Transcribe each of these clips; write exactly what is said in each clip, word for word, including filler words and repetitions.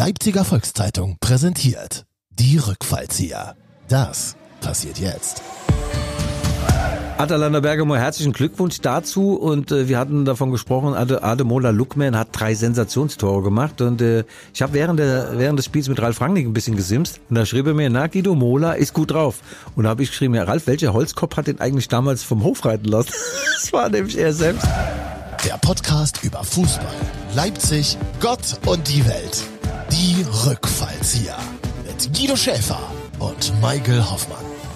Leipziger Volkszeitung präsentiert die Rückfallzieher. Das passiert jetzt. Atalanta Bergamo, herzlichen Glückwunsch dazu und äh, wir hatten davon gesprochen, Ade, Ademola Lookman hat drei Sensationstore gemacht und äh, ich habe während, der, während des Spiels mit Ralf Rangnick ein bisschen gesimst und da schrieb er mir, na Guido Mola ist gut drauf und da habe ich geschrieben, ja Ralf, welcher Holzkopf hat den eigentlich damals vom Hof reiten lassen? Das war nämlich er selbst. Der Podcast über Fußball, Leipzig, Gott und die Welt. Die Rückfallzieher mit Guido Schäfer und Michael Hoffmann.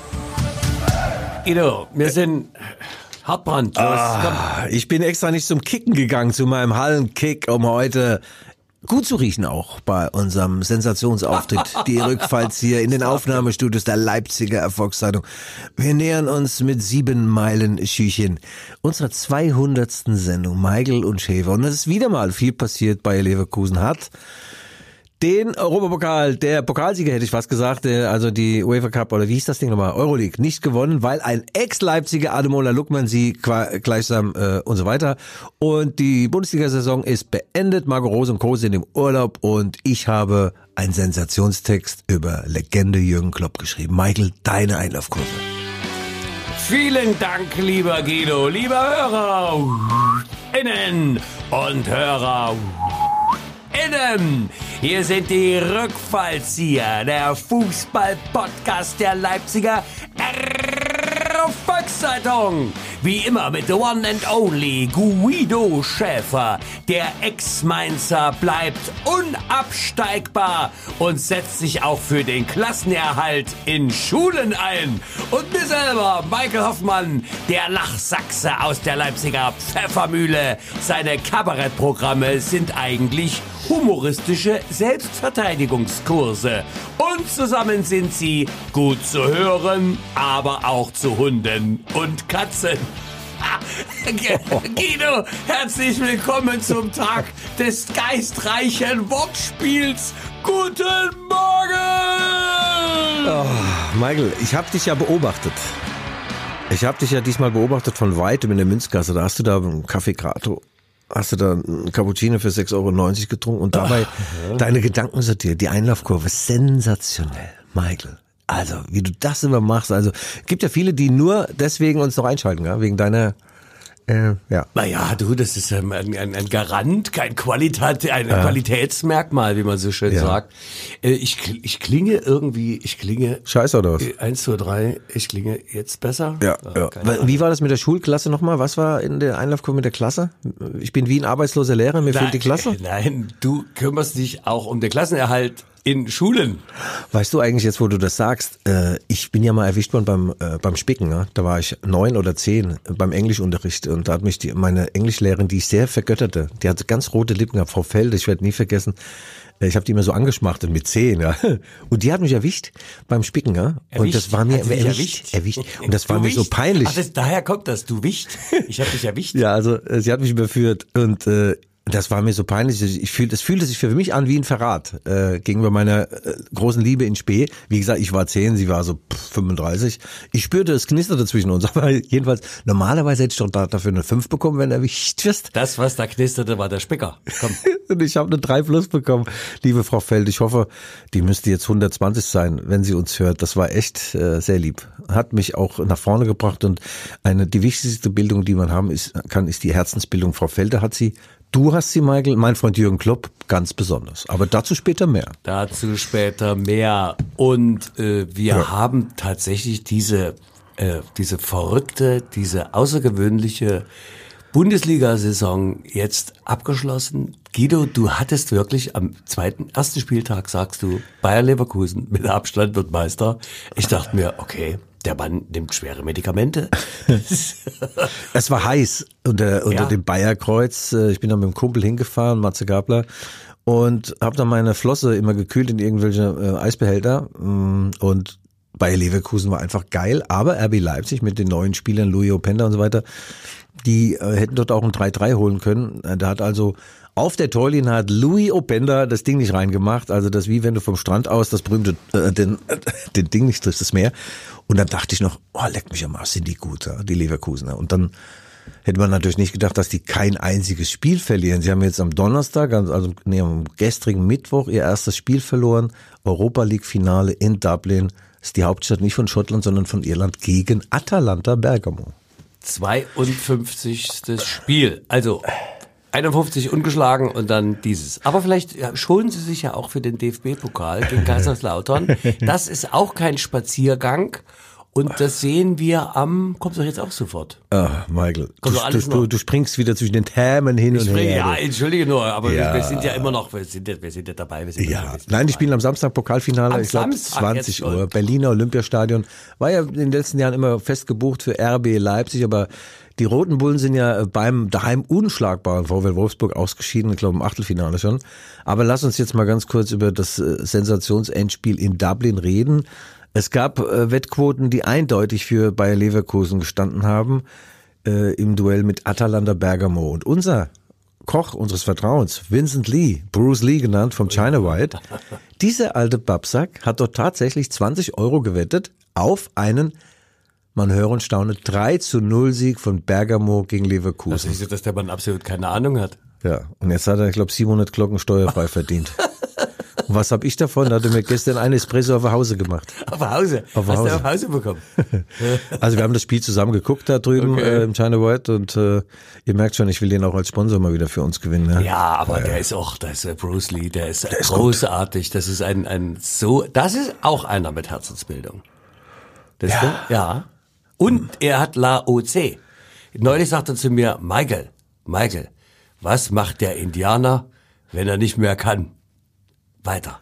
Guido, wir sind Hartbrand. Ah, ich bin extra nicht zum Kicken gegangen, zu meinem Hallenkick, um heute gut zu riechen auch bei unserem Sensationsauftritt. Die Rückfallzieher in den Aufnahmestudios der Leipziger Erfolgszeitung. Wir nähern uns mit sieben Meilen Schüchen unserer zweihundertsten Sendung. Michael und Schäfer. Und es ist wieder mal viel passiert. Bayer Leverkusen hat den Europapokal, der Pokalsieger hätte ich fast gesagt, also die UEFA Cup oder wie hieß das Ding nochmal, Euroleague, nicht gewonnen, weil ein Ex-Leipziger Ademola Lookman sie gleichsam äh, und so weiter. Und die Bundesliga-Saison ist beendet, Marco Rose und Co. sind im Urlaub und ich habe einen Sensationstext über Legende Jürgen Klopp geschrieben. Michael, deine Einlaufkurve. Vielen Dank, lieber Guido, lieber Hörer, Innen und Hörer, Innen. Hier sind die Rückfallzieher, der Fußball-Podcast der Leipziger Volkszeitung. Wie immer mit the one and only Guido Schäfer. Der Ex-Mainzer bleibt unabsteigbar und setzt sich auch für den Klassenerhalt in Schulen ein. Und mir selber, Michael Hoffmann, der Lachsachse aus der Leipziger Pfeffermühle. Seine Kabarettprogramme sind eigentlich humoristische Selbstverteidigungskurse. Und zusammen sind sie gut zu hören, aber auch zu Hunden und Katzen. Guido, herzlich willkommen zum Tag des geistreichen Wortspiels. Guten Morgen! Oh, Michael, ich habe dich ja beobachtet. Ich habe dich ja diesmal beobachtet von weitem in der Münzgasse. Da hast du da einen Kaffee Grato. Hast du da einen Cappuccino für sechs Euro neunzig getrunken und dabei Ach, ja. deine Gedanken sortiert, die Einlaufkurve, sensationell, Michael. Also, wie du das immer machst, also, gibt ja viele, die nur deswegen uns noch einschalten, ja, wegen deiner, äh, ja. Naja, du, das ist ein, ein, ein Garant, kein Qualitat, ein ja. Qualitätsmerkmal, wie man so schön ja. sagt. Ich, ich klinge irgendwie, ich klinge. Scheiße oder was? Eins, zwei, drei, ich klinge jetzt besser. Ja, ja. Wie war das mit der Schulklasse nochmal? Was war in der Einlaufkurve mit der Klasse? Ich bin wie ein arbeitsloser Lehrer, mir nein, fehlt die Klasse. Nein, du kümmerst dich auch um den Klassenerhalt in Schulen. Weißt du eigentlich jetzt, wo du das sagst, äh, ich bin ja mal erwischt worden beim äh, beim Spicken, ne? Da war ich neun oder zehn beim Englischunterricht und da hat mich die, meine Englischlehrerin, die ich sehr vergötterte, die hatte ganz rote Lippen gehabt, Frau Felde, ich werde nie vergessen, ich habe die immer so angeschmachtet mit zehn, ja. Und die hat mich erwischt beim Spicken, ja. Erwischt? Und das war mir erwischt, erwischt, erwischt. Und das war du mir wicht? so peinlich. Ach, das, daher kommt das, du wicht. Ich habe dich erwischt. Ja, also sie hat mich überführt und äh, das war mir so peinlich. Ich fühl, das fühlte sich für mich an wie ein Verrat äh, gegenüber meiner äh, großen Liebe in Spee. Wie gesagt, ich war zehn, sie war so pff, fünfunddreißig. Ich spürte, es knisterte zwischen uns. Aber jedenfalls, normalerweise hätte ich doch da, dafür eine fünf bekommen, wenn er erwischt wirst. Das, was da knisterte, war der Spicker. Komm. Und ich habe eine drei plus bekommen, liebe Frau Feld. Ich hoffe, die müsste jetzt hundertzwanzig sein, wenn sie uns hört. Das war echt äh, sehr lieb. Hat mich auch nach vorne gebracht. Und eine die wichtigste Bildung, die man haben ist, kann, ist die Herzensbildung. Frau Felder hat sie. Du hast sie, Michael, mein Freund Jürgen Klopp, ganz besonders. Aber dazu später mehr. Dazu später mehr. Und äh, wir ja. haben tatsächlich diese, äh, diese verrückte, diese außergewöhnliche Bundesliga-Saison jetzt abgeschlossen. Guido, du hattest wirklich am zweiten, ersten Spieltag, sagst du, Bayer Leverkusen mit Abstand wird Meister. Ich dachte mir, okay, der Mann nimmt schwere Medikamente. Es war heiß unter, unter ja. dem Bayerkreuz. Ich bin da mit dem Kumpel hingefahren, Matze Gabler, und habe dann meine Flosse immer gekühlt in irgendwelche äh, Eisbehälter. Und Bayer Leverkusen war einfach geil. Aber R B Leipzig mit den neuen Spielern, Louis Openda und so weiter, die äh, hätten dort auch ein drei drei holen können. Da hat also auf der Torlinie hat Louis Openda das Ding nicht reingemacht. Also das wie wenn du vom Strand aus das berühmte, äh, den, äh, den Ding nicht triffst, das Meer. Und dann dachte ich noch, oh, leck mich am Arsch, sind die gut, ja, die Leverkusener. Und dann hätte man natürlich nicht gedacht, dass die kein einziges Spiel verlieren. Sie haben jetzt am Donnerstag, also nee, am gestrigen Mittwoch ihr erstes Spiel verloren. Europa League Finale in Dublin. Das ist die Hauptstadt nicht von Schottland, sondern von Irland gegen Atalanta Bergamo. zweiundfünfzigstes Spiel. Also einundfünfzig ungeschlagen und dann dieses. Aber vielleicht schonen Sie sich ja auch für den D F B-Pokal gegen Kaiserslautern. Das ist auch kein Spaziergang. Und das sehen wir am, kommt doch jetzt auch sofort. Ah, Michael, du, du, du, du springst wieder zwischen den Themen hin ich und springe, her. Ja, entschuldige nur, aber ja. wir, wir sind ja immer noch, wir sind ja, wir sind ja dabei. Wir sind ja, ja, wir sind nein, dabei. die spielen am Samstag Pokalfinale, Am ich glaube Samstag zwanzig Uhr, schon. Berliner Olympiastadion. War ja in den letzten Jahren immer fest gebucht für R B Leipzig, aber die Roten Bullen sind ja beim daheim unschlagbaren VfL Wolfsburg ausgeschieden, ich glaube im Achtelfinale schon. Aber lass uns jetzt mal ganz kurz über das Sensationsendspiel in Dublin reden. Es gab äh, Wettquoten, die eindeutig für Bayer Leverkusen gestanden haben äh, im Duell mit Atalanta Bergamo. Und unser Koch unseres Vertrauens, Vincent Lee, Bruce Lee genannt vom China White, dieser alte Babsack hat dort tatsächlich zwanzig Euro gewettet auf einen, man höre und staune, drei zu null Sieg von Bergamo gegen Leverkusen. Das ist ja, dass der Mann absolut keine Ahnung hat. Ja, und jetzt hat er, ich glaube, siebenhundert Glocken steuerfrei verdient. Und was habe ich davon? Da hat er mir gestern einen Espresso auf Hause gemacht. Auf Hause? Auf Hast Hause. du auf Hause bekommen? Also wir haben das Spiel zusammen geguckt da drüben Okay. äh, im China White und äh, ihr merkt schon, ich will den auch als Sponsor mal wieder für uns gewinnen. Ne? Ja, aber der ist auch, das ist Bruce Lee, der ist, der ist großartig. Das ist ein, ein so, das ist auch einer mit Herzensbildung. Das Ja. ja. ja. Und er hat La O C. Neulich sagte er zu mir, Michael, Michael, was macht der Indianer, wenn er nicht mehr kann? Weiter.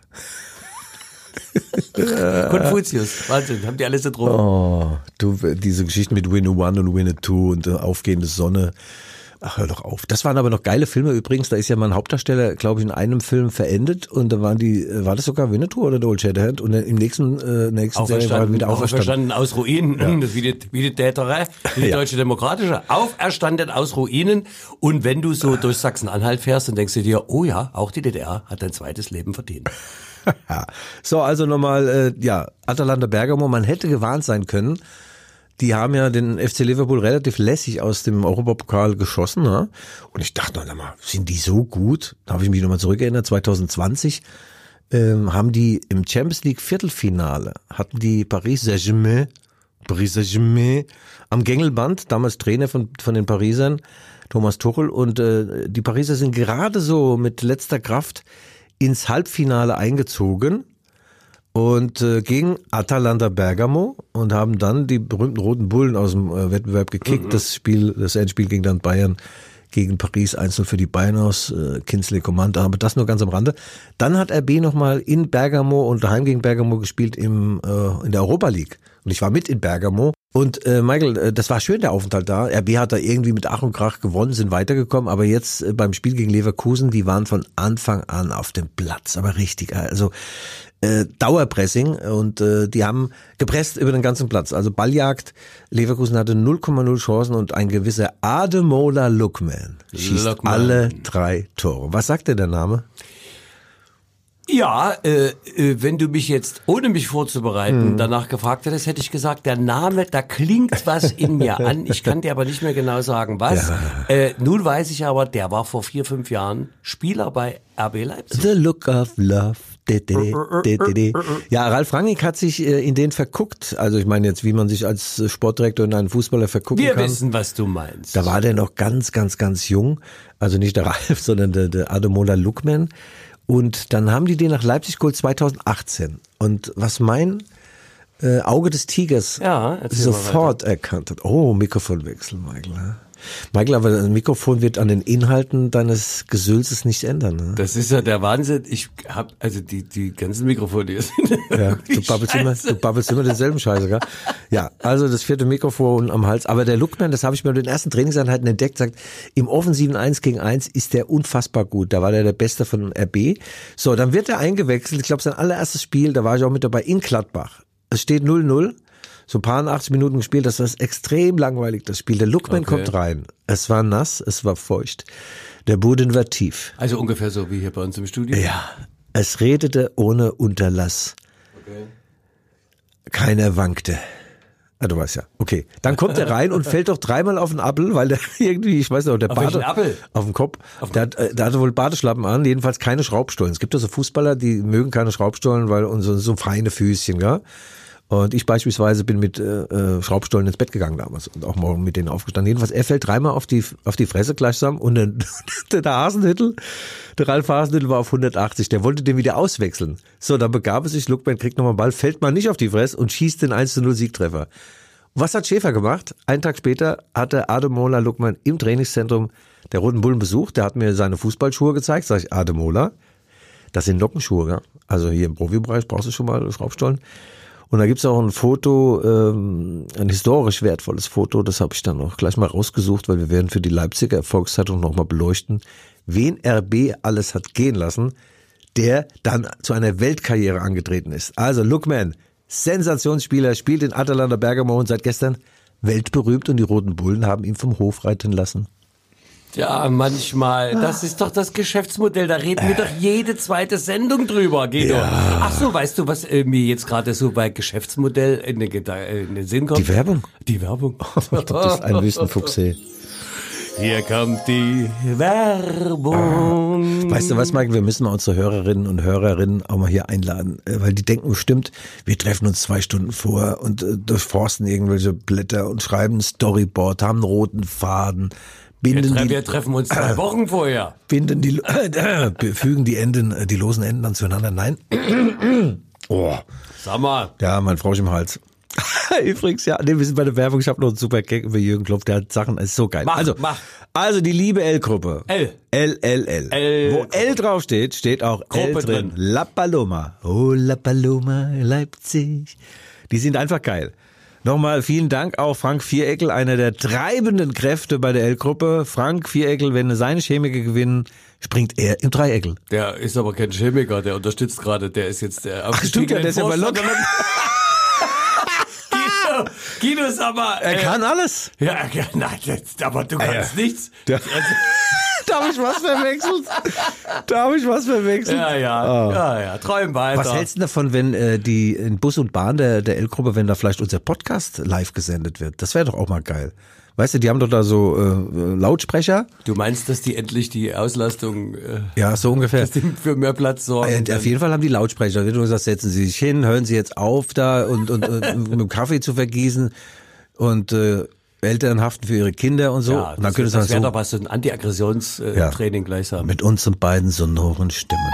Konfuzius, Wahnsinn, haben die alles so drauf. Oh, du, diese Geschichten mit Winnie One und Winnie Two und äh, aufgehende Sonne. Ach, hör doch auf. Das waren aber noch geile Filme übrigens. Da ist ja mal ein Hauptdarsteller, glaube ich, in einem Film verendet und da waren die, war das sogar Winnetou oder der Old Shatterhand? Und dann im nächsten, äh, nächsten Serie war er wieder auferstanden. Auferstanden aus Ruinen, ja. Das wie die, wie die Täterei, wie die Ja. Deutsche Demokratische. Auferstanden aus Ruinen. Und wenn du so durch Sachsen-Anhalt fährst, dann denkst du dir, oh ja, auch die D D R hat ein zweites Leben verdient. Ja. So, also nochmal, äh, ja, Atalanta Bergamo, man hätte gewarnt sein können. Die haben ja den F C Liverpool relativ lässig aus dem Europapokal geschossen. Ne? Und ich dachte, na mal, sind die so gut? Da habe ich mich nochmal zurückerinnert, zwanzig zwanzig ähm, haben die im Champions League Viertelfinale, hatten die Paris Saint-Germain, Paris Saint-Germain am Gängelband, damals Trainer von, von den Parisern, Thomas Tuchel. Und äh, die Pariser sind gerade so mit letzter Kraft ins Halbfinale eingezogen. Und äh, gegen Atalanta Bergamo und haben dann die berühmten Roten Bullen aus dem äh, Wettbewerb gekickt. Mhm. Das Spiel, das Endspiel ging dann Bayern gegen Paris eins null für die Bayern aus, äh, Kingsley Coman, aber das nur ganz am Rande. Dann hat R B nochmal in Bergamo und daheim gegen Bergamo gespielt im äh, in der Europa League. Und ich war mit in Bergamo. Und äh, Michael, äh, das war schön, der Aufenthalt da. R B hat da irgendwie mit Ach und Krach gewonnen, sind weitergekommen. Aber jetzt äh, beim Spiel gegen Leverkusen, die waren von Anfang an auf dem Platz. Aber richtig, also äh, Dauerpressing. Und äh, die haben gepresst über den ganzen Platz. Also Balljagd. Leverkusen hatte null Komma null Chancen und ein gewisser Ademola Lookman schießt Lookman. alle drei Tore. Was sagt dir der Name? Ja, äh, äh, wenn du mich jetzt, ohne mich vorzubereiten, Hm. danach gefragt hättest, hätte ich gesagt, der Name, da klingt was in mir an. Ich kann dir aber nicht mehr genau sagen, was. Ja. Äh, nun weiß ich aber, der war vor vier, fünf Jahren Spieler bei R B Leipzig. The Look of Love. Ja, Ralf Rangnick hat sich äh, in den verguckt. Also ich meine jetzt, wie man sich als Sportdirektor in einen Fußballer vergucken Wir kann. wissen, was du meinst. Da war der noch ganz, ganz, ganz jung. Also nicht der Ralf, sondern der, der Ademola Lookman. Und dann haben die den nach Leipzig geholt zwanzig achtzehn. Und was mein äh, Auge des Tigers Ja, erzähl mal sofort erkannt hat. Oh, Mikrofonwechsel, Michael. Michael, aber ein Mikrofon wird an den Inhalten deines Gesülzes nicht ändern. Ne? Das ist ja der Wahnsinn. Ich hab, also die, die ganzen Mikrofone, die sind Ja, du babbelst immer, du babbelst immer denselben Scheiße, gell? Ja, also das vierte Mikrofon am Hals. Aber der Lookman, das habe ich bei den ersten Trainingseinheiten entdeckt, sagt, im offensiven eins gegen eins ist der unfassbar gut. Da war der der Beste von R B. So, dann wird er eingewechselt. Ich glaube, sein allererstes Spiel, da war ich auch mit dabei, in Gladbach. Es steht null null. So ein paar achtzig Minuten gespielt, das war extrem langweilig, das Spiel. Der Lookman Okay. kommt rein. Es war nass, es war feucht. Der Boden war tief. Also ungefähr so wie hier bei uns im Studio. Ja, es redete ohne Unterlass. Okay. Keiner wankte. Ah, du weißt ja. Okay. Dann kommt er rein und fällt doch dreimal auf den Appel, weil der irgendwie, ich weiß nicht, der Auf Bade, welchen Appel? auf dem Kopf. Der, hat, äh, der hatte wohl Badeschlappen an, jedenfalls keine Schraubstollen. Es gibt ja so Fußballer, die mögen keine Schraubstollen, weil und so, so feine Füßchen, gell? Und ich beispielsweise bin mit äh, Schraubstollen ins Bett gegangen damals und auch morgen mit denen aufgestanden. Jedenfalls, er fällt dreimal auf die auf die Fresse gleichsam und der, der Hasenhüttl, der Ralf Hasenhüttl war auf hundertachtzig. Der wollte den wieder auswechseln. So, dann begab es sich, Lookman kriegt nochmal einen Ball, fällt mal nicht auf die Fresse und schießt den eins zu null Siegtreffer. Was hat Schäfer gemacht? Einen Tag später hatte Ademola Lookman im Trainingszentrum der Roten Bullen besucht. Der hat mir seine Fußballschuhe gezeigt. Sag ich, Ademola, das sind Nockenschuhe, ja? Also hier im Profibereich brauchst du schon mal Schraubstollen. Und da gibt's auch ein Foto, ähm, ein historisch wertvolles Foto, das habe ich dann auch gleich mal rausgesucht, weil wir werden für die Leipziger Erfolgszeitung nochmal beleuchten, wen R B alles hat gehen lassen, der dann zu einer Weltkarriere angetreten ist. Also Lookman, Sensationsspieler, spielt in Atalanta Bergamo und seit gestern weltberühmt und die Roten Bullen haben ihn vom Hof reiten lassen. Ja, manchmal. Das ist doch das Geschäftsmodell. Da reden wir doch jede zweite Sendung drüber, Guido. Ja. Ach so, weißt du, was äh, mir jetzt gerade so bei Geschäftsmodell in den, Geda- in den Sinn kommt? Die Werbung? Die Werbung. Du bist ein Wüstenfuchs, ey. Hier kommt die Werbung. Weißt du was, Michael, wir müssen mal unsere Hörerinnen und Hörerinnen auch mal hier einladen, weil die denken bestimmt, wir treffen uns zwei Stunden vor und äh, durchforsten irgendwelche Blätter und schreiben ein Storyboard, haben einen roten Faden, Wir, binden tre- die, wir treffen uns zwei Wochen vorher. binden die, äh, fügen die Enden, äh, die losen Enden dann zueinander. Nein. Oh, Sag mal. ja, mein Frosch im Hals. Übrigens, ja, nee, wir sind bei der Werbung. Ich habe noch einen super Gag über Jürgen Klopp, der hat Sachen, ist so geil. Mach, also, mach. also die liebe L-Gruppe. L. L, L, L. L. Wo L draufsteht, steht auch L Gruppe drin. drin. La Paloma. Oh, La Paloma, Leipzig. Die sind einfach geil. Nochmal vielen Dank auch Frank Viereckel, einer der treibenden Kräfte bei der L-Gruppe. Frank Viereckel, wenn seine Chemiker gewinnen, springt er im Dreieckel. Der ist aber kein Chemiker, der unterstützt gerade. Der ist jetzt der Ach, stimmt ja, der ist ja bei Lok. Guido, Guido, sag mal. Er äh, kann alles. Ja, ja, nein, das, aber du kannst ja. nichts. Ja. Da habe ich was verwechselt. Da habe ich was verwechselt. Ja, ja, Oh. ja, ja, träum weiter. Was hältst du davon, wenn äh, die in Bus und Bahn der, der L-Gruppe, wenn da vielleicht unser Podcast live gesendet wird? Das wäre doch auch mal geil. Weißt du, die haben doch da so äh, Lautsprecher. Du meinst, dass die endlich die Auslastung, äh, Ja, so ungefähr. dass die für mehr Platz sorgen? Äh, auf jeden Fall haben die Lautsprecher. Da wird nur gesagt, setzen Sie sich hin, hören Sie jetzt auf da und, und, und mit dem Kaffee zu vergießen und äh, Eltern haften für ihre Kinder und so. Ja, und dann das, können sie das wäre so doch was, so ein Anti-Aggressions-Training Ja. gleichsam. mit unseren beiden sonoren Stimmen.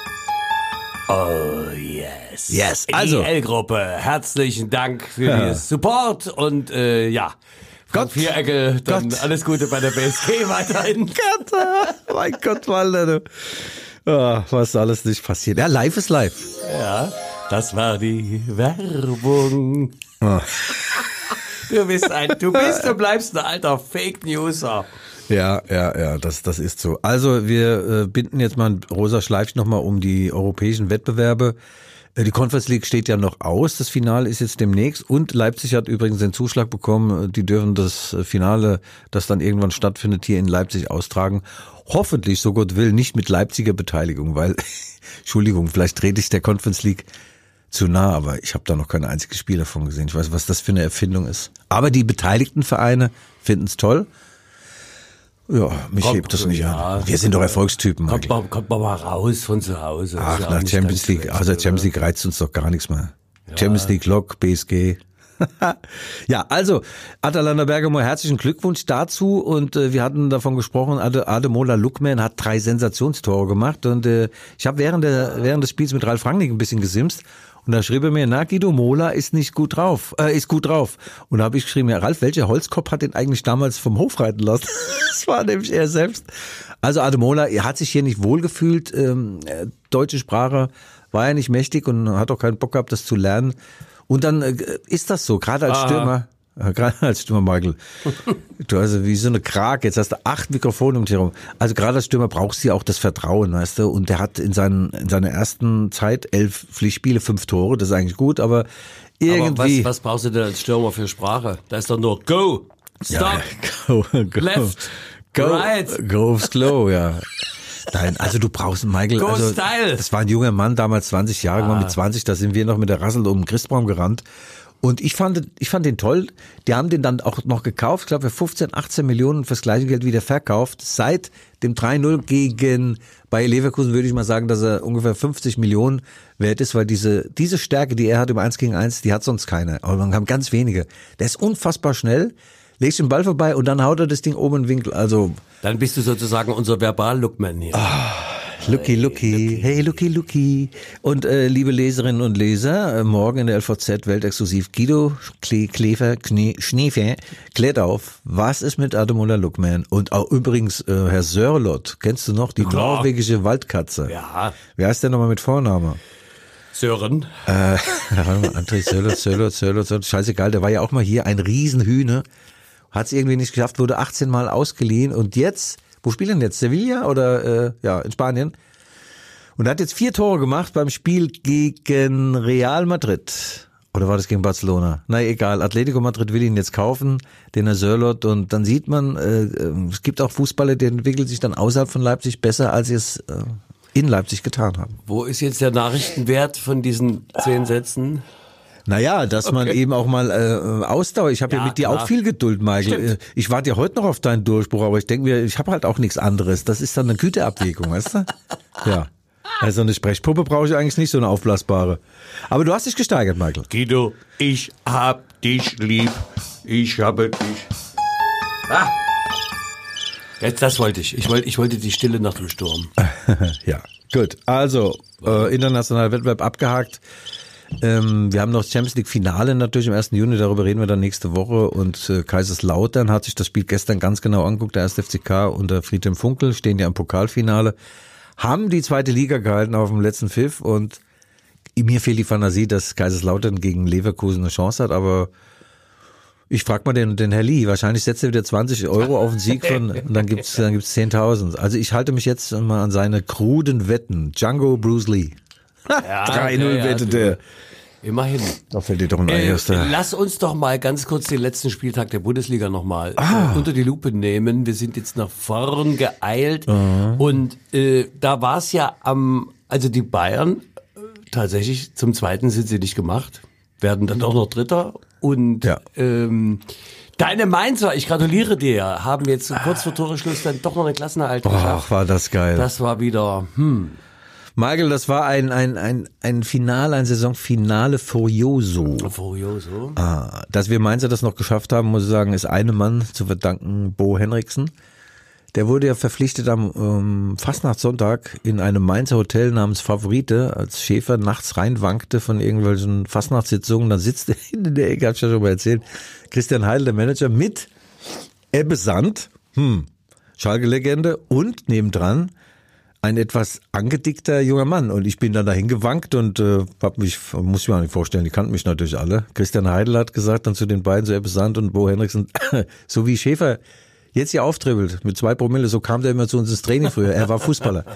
Oh, yes. Yes, Die also. L-Gruppe, herzlichen Dank für Ja. den Support und äh, ja, Frank Gott. Viereckel, dann Gott. alles Gute bei der B S G weiterhin. Gott, oh mein Gott, Walter, du. Oh, was alles nicht passiert. Ja, live ist live. Ja, das war die Werbung. Oh. Du bist ein, du bist und bleibst ein alter Fake Newser. Ja, ja, ja, das, das ist so. Also wir äh, binden jetzt mal ein rosa Schleifchen nochmal um die europäischen Wettbewerbe. Äh, die Conference League steht ja noch aus. Das Finale ist jetzt demnächst. Und Leipzig hat übrigens den Zuschlag bekommen. Die dürfen das Finale, das dann irgendwann stattfindet, hier in Leipzig austragen. Hoffentlich, so Gott will, nicht mit Leipziger Beteiligung, weil, Entschuldigung, vielleicht trete ich der Conference League zu nah, aber ich habe da noch keine einzige Spiel davon gesehen. Ich weiß, was das für eine Erfindung ist. Aber die beteiligten Vereine finden es toll. Ja, mich Kommt, hebt das nicht ja, an. Wir sind doch Erfolgstypen. Kommt Michael. mal, kommt mal mal raus von zu Hause. Ach, Ist ja auch nach nicht Champions ganz League, schlecht, außer Champions oder? League reizt uns doch gar nichts mehr. Champions League, Lok, B S G. Ja, also Atalanta Bergamo, herzlichen Glückwunsch dazu und äh, wir hatten davon gesprochen, Ade, Ademola Lookman hat drei Sensationstore gemacht und äh, ich habe während der während des Spiels mit Ralf Rangnick ein bisschen gesimst und da schrieb er mir, na Guido Mola ist nicht gut drauf, äh, ist gut drauf und da habe ich geschrieben, ja Ralf, welcher Holzkopf hat den eigentlich damals vom Hof reiten lassen? Das war nämlich er selbst. Also Ademola, er hat sich hier nicht wohlgefühlt, ähm, äh, deutsche Sprache war er nicht mächtig und hat auch keinen Bock gehabt, das zu lernen. Und dann äh, ist das so, gerade als Aha. Stürmer, äh, gerade als Stürmer, Michael, du hast wie so eine Krake, jetzt hast du acht Mikrofone um dich herum. Also gerade als Stürmer brauchst du ja auch das Vertrauen, weißt du, und der hat in, seinen, in seiner ersten Zeit elf Pflichtspiele, fünf Tore, das ist eigentlich gut, aber irgendwie... Aber was, was brauchst du denn als Stürmer für Sprache? Da ist doch nur Go, Stop, Ja, go, go, Left, go, Right. Go aufs Klo, ja. Nein, also du brauchst einen Michael. Go Also, Style. das war ein junger Mann, damals zwanzig Jahre, ah. mit zwanzig, da sind wir noch mit der Rassel um den Christbaum gerannt. Und ich fand, ich fand den toll. Die haben den dann auch noch gekauft, ich glaube für fünfzehn, achtzehn Millionen fürs gleiche Geld wieder verkauft. Seit dem drei null gegen Bayer Leverkusen würde ich mal sagen, dass er ungefähr fünfzig Millionen wert ist, weil diese diese Stärke, die er hat im eins gegen eins, die hat sonst keiner. Aber man haben ganz wenige. Der ist unfassbar schnell, legt den Ball vorbei und dann haut er das Ding oben in den Winkel. Also dann bist du sozusagen unser Verbal-Lookman hier. Ah. Looky, looky, hey, looky, looky. Und äh, liebe Leserinnen und Leser, äh, morgen in der L V Z weltexklusiv Guido Kle Klefer, Knie, Schneefer klärt auf, was ist mit Ademola Lookman? Und auch übrigens äh, Herr Sörlot, kennst du noch, die Klar. norwegische Waldkatze? Ja. Wie heißt der nochmal mit Vorname? Sören. Äh, André Sörlot, Sörlot, Sörlot, Sörlot, scheißegal, der war ja auch mal hier, ein Riesenhühne. Hat es irgendwie nicht geschafft, wurde achtzehn Mal ausgeliehen und jetzt... Wo spielt er denn jetzt? Sevilla oder äh, ja in Spanien? Und er hat jetzt vier Tore gemacht beim Spiel gegen Real Madrid. Oder war das gegen Barcelona? Na egal, Atletico Madrid will ihn jetzt kaufen, den Herr Sörlot. Und dann sieht man, äh, es gibt auch Fußballer, die entwickeln sich dann außerhalb von Leipzig besser, als sie es äh, in Leipzig getan haben. Wo ist jetzt der Nachrichtenwert von diesen zehn Sätzen? Naja, dass man Okay. eben auch mal äh, Ausdauer, ich habe ja, Ja, mit dir klar. auch viel Geduld, Michael. Stimmt. Ich warte ja heute noch auf deinen Durchbruch, aber ich denke mir, ich habe halt auch nichts anderes. Das ist dann eine Güteabwägung, weißt du? Ja. Also eine Sprechpuppe brauche ich eigentlich nicht, so eine aufblasbare. Aber du hast dich gesteigert, Michael. Guido, ich hab dich lieb. Ich habe dich. Ah. Jetzt, das wollte ich. Ich wollte, ich wollte die Stille nach dem Sturm. Ja, gut. Also, äh, internationaler Wettbewerb abgehakt. Ähm, wir haben noch das Champions League Finale natürlich am ersten Juni, darüber reden wir dann nächste Woche und äh, Kaiserslautern hat sich das Spiel gestern ganz genau angeguckt, der erste F C K unter Friedhelm Funkel, stehen ja im Pokalfinale, haben die zweite Liga gehalten auf dem letzten Pfiff und mir fehlt die Fantasie, dass Kaiserslautern gegen Leverkusen eine Chance hat, aber ich frag mal den, den Herr Lee, wahrscheinlich setzt er wieder zwanzig Euro auf den Sieg von, und dann gibt's, dann gibt's zehntausend. Also ich halte mich jetzt mal an seine kruden Wetten. Django Bruce Lee. Ja, drei null ja, ja, wettet er. Immerhin. Da fällt dir doch ein Äh, Eierster. lass uns doch mal ganz kurz den letzten Spieltag der Bundesliga nochmal ah. äh, unter die Lupe nehmen. Wir sind jetzt nach vorn geeilt Mhm. und äh, da war es ja am, also die Bayern äh, tatsächlich zum zweiten sind sie nicht gemacht, werden dann auch noch Dritter und Ja. ähm, deine Mainzer, ich gratuliere dir, haben jetzt kurz vor Toreschluss dann doch noch eine Klassenerhalt geschafft. Ach, war das geil. Das war wieder, hm. Michael, das war ein, ein, ein, ein Finale, ein Saisonfinale furioso. Furioso. Ah, dass wir Mainzer das noch geschafft haben, muss ich sagen, ist einem Mann zu verdanken, Bo Henriksen. Der wurde ja verpflichtet am ähm, Fastnachtssonntag in einem Mainzer Hotel namens Favorite, als Schäfer nachts reinwankte von irgendwelchen Fastnachtssitzungen. Dann sitzt er in der Ecke, hab ich ja schon mal erzählt, Christian Heidel, der Manager, mit Ebbe Sand, hm, Schalke-Legende, und nebendran ein etwas angedickter junger Mann. Und ich bin dann dahin gewankt und äh, hab mich, muss ich mir auch nicht vorstellen, die kannten mich natürlich alle. Christian Heidel hat gesagt dann zu den beiden, so Ebbe Sand und Bo Henriksen, so wie Schäfer jetzt hier auftribbelt, mit zwei Promille, so kam der immer zu uns ins Training früher. Er war Fußballer.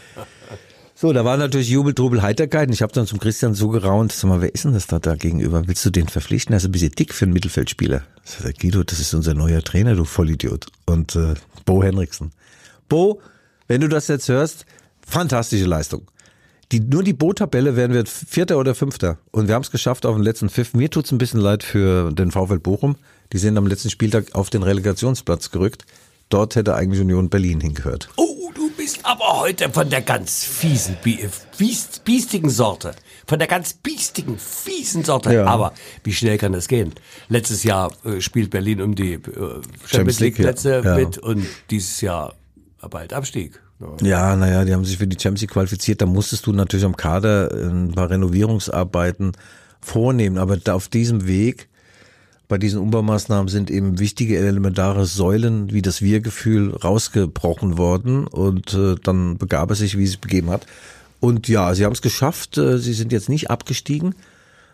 So, da war natürlich Jubel, Trubel, Heiterkeit. Und ich habe dann zum Christian so geraunt, sag mal, wer ist denn das da, da gegenüber? Willst du den verpflichten? Er ist ein bisschen dick für einen Mittelfeldspieler. Ich sag, Guido, das ist unser neuer Trainer, du Vollidiot. Und äh, Bo Henriksen. Bo, wenn du das jetzt hörst, fantastische Leistung. Die, nur die Bo-Tabelle wären wir Vierter oder Fünfter. Und wir haben es geschafft auf den letzten Pfiff. Mir tut's ein bisschen leid für den VfL Bochum. Die sind am letzten Spieltag auf den Relegationsplatz gerückt. Dort hätte eigentlich Union Berlin hingehört. Oh, du bist aber heute von der ganz fiesen, biest, biestigen Sorte. Von der ganz biestigen, fiesen Sorte. Ja. Aber wie schnell kann das gehen? Letztes Jahr äh, spielt Berlin um die äh, Champions League Plätze ja. Ja. mit und dieses Jahr bald Abstieg. Ja, naja, die haben sich für die Champions League qualifiziert. Da musstest du natürlich am Kader ein paar Renovierungsarbeiten vornehmen. Aber da auf diesem Weg, bei diesen Umbaumaßnahmen sind eben wichtige elementare Säulen wie das Wir-Gefühl rausgebrochen worden. Und äh, dann begab es sich, wie es begeben hat. Und ja, sie haben es geschafft. Äh, sie sind jetzt nicht abgestiegen,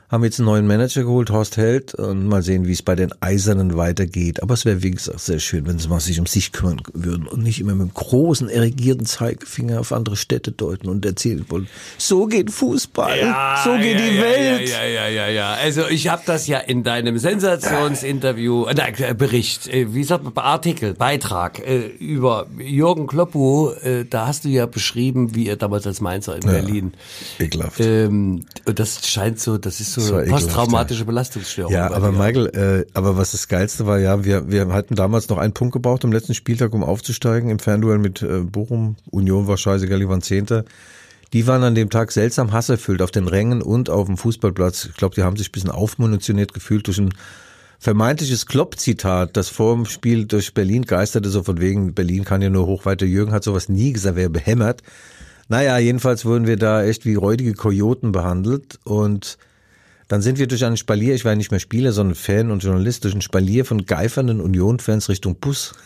Haben jetzt einen neuen Manager geholt, Horst Held, und mal sehen, wie es bei den Eisernen weitergeht. Aber es wäre, wie gesagt, sehr schön, wenn sie mal sich um sich kümmern würden und nicht immer mit dem großen, erregierten Zeigefinger auf andere Städte deuten und erzählen wollen, so geht Fußball, Ja, so geht ja, die ja, Welt. Ja, ja, ja, ja, ja. Also ich habe das ja in deinem Sensationsinterview, äh, nein, äh, Bericht, äh, wie sagt man, Artikel, Beitrag äh, über Jürgen Kloppo, äh, da hast du ja beschrieben, wie er damals als Mainzer in Ja, Berlin. Ekelhaft. Ähm, und das scheint so, das ist so Das war eine ekelhaft, posttraumatische Belastungsstörung. Ja, bei aber dir. Michael, äh, aber was das Geilste war, ja, wir wir hatten damals noch einen Punkt gebraucht am letzten Spieltag, um aufzusteigen im Fernduell mit äh, Bochum. Union war scheißegal, die waren Zehnter. Die waren an dem Tag seltsam hasserfüllt auf den Rängen und auf dem Fußballplatz. Ich glaube, die haben sich ein bisschen aufmunitioniert gefühlt durch ein vermeintliches Klopp-Zitat, das vor dem Spiel durch Berlin geisterte, so von wegen, Berlin kann ja nur hoch weiter. Jürgen hat sowas nie gesagt, wäre behämmert. Naja, jedenfalls wurden wir da echt wie räudige Kojoten behandelt und dann sind wir durch einen Spalier, ich war ja nicht mehr Spieler, sondern Fan und Journalist, durch einen Spalier von geifernden Union-Fans Richtung Bus.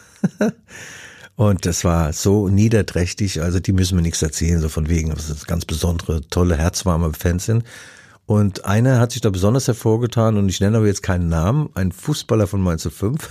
Und das war so niederträchtig, also die müssen mir nichts erzählen, so von wegen, dass das ganz besondere, tolle, herzwarme Fans sind. Und einer hat sich da besonders hervorgetan und ich nenne aber jetzt keinen Namen, ein Fußballer von Mainz null fünf.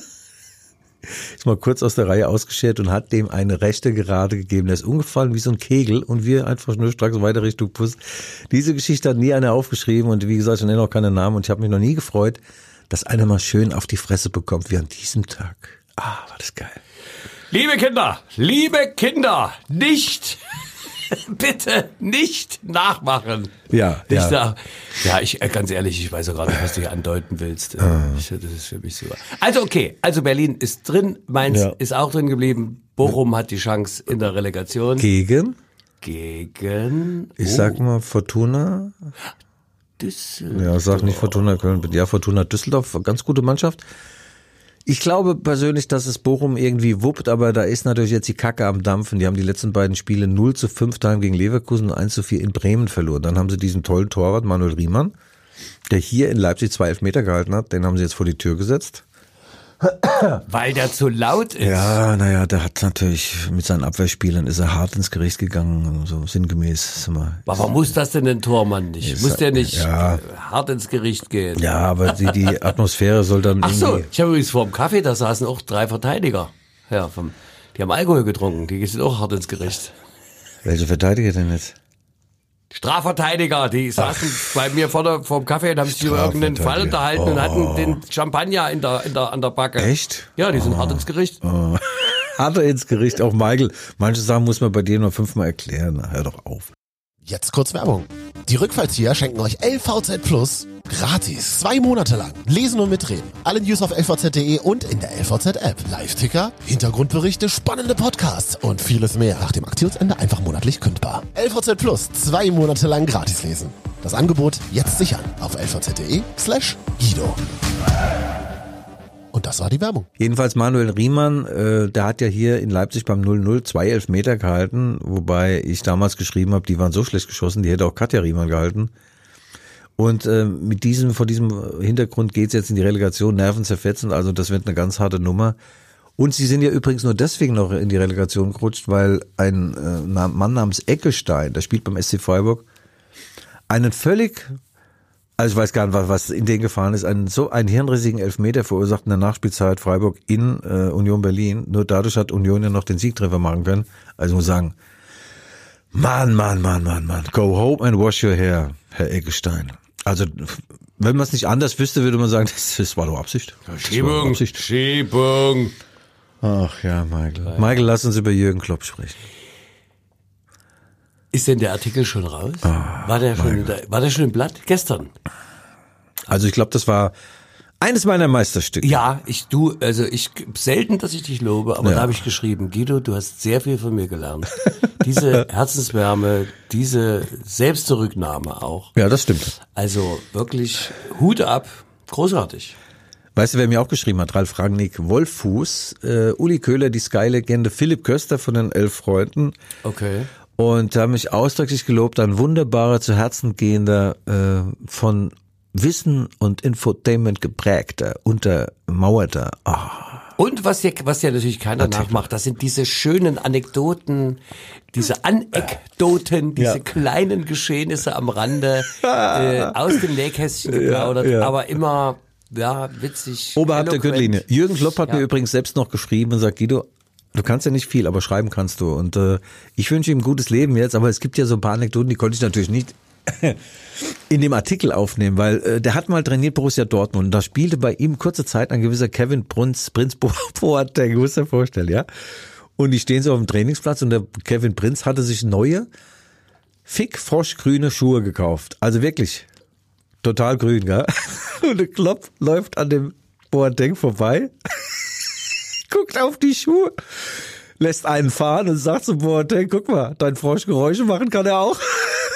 Ist mal kurz aus der Reihe ausgeschert und hat dem eine rechte Gerade gegeben. Der ist umgefallen wie so ein Kegel und wir einfach nur stracks weiter Richtung Bus. Diese Geschichte hat nie einer aufgeschrieben und wie gesagt, ich nenne auch keinen Namen und ich habe mich noch nie gefreut, dass einer mal schön auf die Fresse bekommt wie an diesem Tag. Ah, war das geil. Liebe Kinder, liebe Kinder, nicht, bitte nicht nachmachen. Ja, Ich ja. sag, ja, ich, äh, ganz ehrlich, ich weiß auch gar nicht, was du hier andeuten willst. Äh, ich, das ist für mich so. Also okay, also Berlin ist drin, Mainz Ja. ist auch drin geblieben. Bochum hat die Chance in der Relegation Gegen, gegen ich oh, sag mal Fortuna, Düsseldorf. ja, sag nicht Fortuna Köln, ja, Fortuna Düsseldorf, ganz gute Mannschaft. Ich glaube persönlich, dass es Bochum irgendwie wuppt, aber da ist natürlich jetzt die Kacke am Dampfen. Die haben die letzten beiden Spiele null zu fünf daheim gegen Leverkusen und eins zu vier in Bremen verloren. Dann haben sie diesen tollen Torwart Manuel Riemann, der hier in Leipzig zwei Elfmeter gehalten hat. Den haben sie jetzt vor die Tür gesetzt. Weil der zu laut ist. Ja, naja, der hat natürlich mit seinen Abwehrspielern ist er hart ins Gericht gegangen, so sinngemäß. Sag mal. Warum muss das denn ein Tormann nicht? Ist- Muss der nicht ja. äh, hart ins Gericht gehen? Ja, aber die, die Atmosphäre soll dann Ach so, irgendwie... ich habe übrigens vor dem Kaffee, da saßen auch drei Verteidiger. Ja, vom, die haben Alkohol getrunken, die sind auch hart ins Gericht. Welche Verteidiger denn jetzt? Strafverteidiger, die saßen bei mir vor, der, vor dem Kaffee und haben sich über irgendeinen Fall Strafverteidiger. unterhalten und Oh. hatten den Champagner in der, in der, an der Backe. Echt? Ja, die sind hart ins Gericht. Hat er ins Gericht, auch Michael. Manche Sachen muss man bei dir nur fünfmal erklären. Na, hör doch auf. Jetzt kurz Werbung. Die Rückfallzieher schenken euch L V Z Plus gratis. Zwei Monate lang. Lesen und mitreden. Alle News auf L V Z punkt de und in der L V Z-App. Live-Ticker, Hintergrundberichte, spannende Podcasts und vieles mehr. Nach dem Aktionsende einfach monatlich kündbar. L V Z Plus. Zwei Monate lang gratis lesen. Das Angebot jetzt sichern auf lvz.de slash Guido. Und das war die Werbung. Jedenfalls Manuel Riemann, äh, der hat ja hier in Leipzig beim null null zwei Elfmeter gehalten, wobei ich damals geschrieben habe, die waren so schlecht geschossen, die hätte auch Katja Riemann gehalten. Und äh, mit diesem, vor diesem Hintergrund geht's jetzt in die Relegation, nervenzerfetzend, also das wird eine ganz harte Nummer. Und sie sind ja übrigens nur deswegen noch in die Relegation gerutscht, weil ein äh, Mann namens Eckestein, der spielt beim S C Freiburg, einen völlig, also ich weiß gar nicht, was, was in den gefahren ist, einen so einen hirnrissigen Elfmeter verursacht in der Nachspielzeit Freiburg in äh, Union Berlin. Nur dadurch hat Union ja noch den Siegtreffer machen können. Also ich muss sagen, Mann, Mann, Mann, Mann, Mann, go home and wash your hair, Herr Eckestein. Also wenn man es nicht anders wüsste, würde man sagen, das, das war doch Absicht. Das war doch Schiebung, Absicht. Schiebung. Ach ja, Michael. Michael, lass uns über Jürgen Klopp sprechen. Ist denn der Artikel schon raus? war, der schon, der, war der schon im Blatt? Gestern? Also ich glaube, das war eines meiner Meisterstücke. Ja, ich du, also ich selten, dass ich dich lobe, aber Ja. da habe ich geschrieben, Guido, du hast sehr viel von mir gelernt. Diese Herzenswärme, diese Selbstzurücknahme auch. Ja, das stimmt. Also wirklich Hut ab, großartig. Weißt du, wer mir auch geschrieben hat? Ralf Rangnick, Wolfuß, äh, Uli Köhler, die Sky-Legende, Philipp Köster von den Elf Freunden. Okay. Und da haben mich ausdrücklich gelobt, ein wunderbarer, zu Herzen gehender, äh, von Wissen und Infotainment geprägter, untermauerter, ah, Und was ja, was ja natürlich keiner Artikel. nachmacht, das sind diese schönen Anekdoten, diese Anekdoten, diese Ja. kleinen Geschehnisse am Rande, äh, aus dem Nähkästchen geplaudert, Ja, ja. aber immer, ja, witzig. Oberhalb der eloquent. Gürtellinie. Jürgen Klopp hat Ja. mir übrigens selbst noch geschrieben und sagt, Guido, du kannst ja nicht viel, aber schreiben kannst du. Und äh, ich wünsche ihm ein gutes Leben jetzt, aber es gibt ja so ein paar Anekdoten, die konnte ich natürlich nicht in dem Artikel aufnehmen, weil äh, der hat mal trainiert Borussia Dortmund und da spielte bei ihm kurze Zeit ein gewisser Kevin Prinz, Prinz Boateng, muss dir vorstellen, ja. Und die stehen so auf dem Trainingsplatz und der Kevin Prinz hatte sich neue, fick froschgrüne Schuhe gekauft. Also wirklich total grün, gell? Und der Klopp läuft an dem Boateng vorbei, guckt auf die Schuhe, lässt einen fahren und sagt zu Boateng, guck mal, dein Frosch Geräusche machen kann er auch.